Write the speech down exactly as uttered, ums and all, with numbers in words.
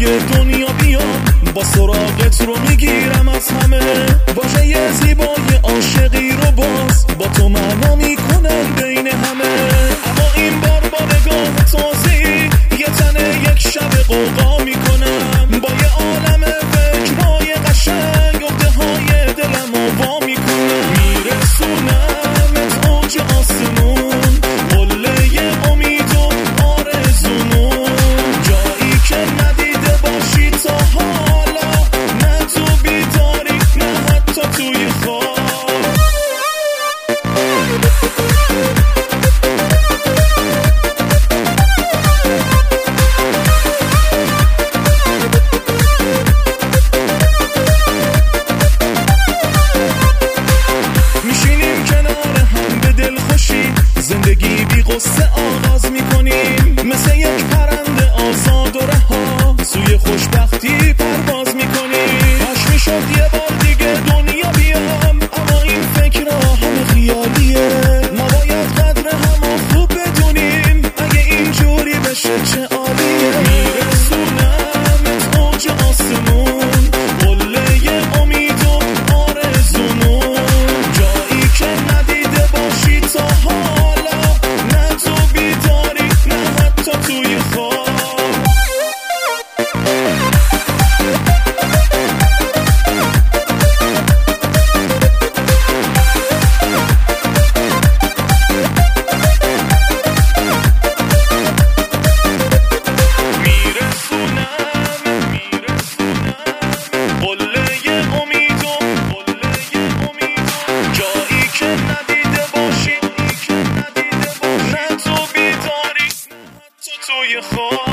دنیا بیام، با سراغت رو میگیرم از همه. واژه یه زیبای عاشقی رو باز با تو معنا میکنم بین همه. اما این بار با نگاه تازه‌ای یه تنه یک شب قوقا میکنم. با یه عالم فکرهای قشنگ عقده های دلم رو وا میکنم. میرسونمت اوج آسمون، قله امید و آرزومون، جایی که ندیده باشی تا حالا، نه تو بیداری نه حتی توی خواب. میشینیم کنار هم به دل خوشی، زندگی بی قصه آغاز میکنیم. مثل یک پرنده آزاد و رها سوی خوشبختی پرواز میکنیم. کاش میشد یه بار دیگه دنیا بیام، اما این فکرها همه خیالیه. ما باید قدر هم خوب بدونیم، اگه اینجوری بشه چه عالیه. میرسونمت اوج آسمون، قله امید و آرزومون، جایی که ندیده باشی تا حالا، نه تو بیداری نه حتی توی خواب. توی خواب